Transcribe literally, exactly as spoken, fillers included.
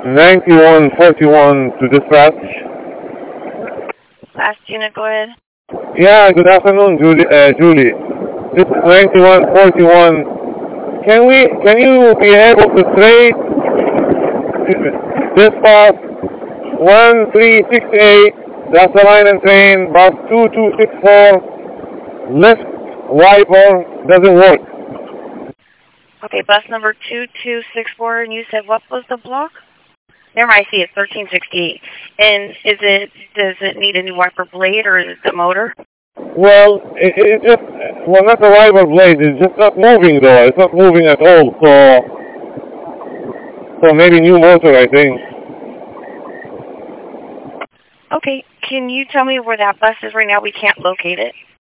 ninety-one forty-one to dispatch. Last unit, go ahead. Yeah, good afternoon, Julie. Uh, Julie. This is ninety-one forty-one. Can we, can you be able to trade this bus one three six eight, that's the line and train, bus two two six four, left wiper, doesn't work. Okay, bus number two two six four, and you said what was the block? Never mind, I see it, thirteen sixty-eight. And is it, does it need a new wiper blade, or is it the motor? Well, it, it just, well, not the wiper blade, it's just not moving though, it's not moving at all, so, so maybe new motor, I think. Okay, can you tell me where that bus is right now? We can't locate it.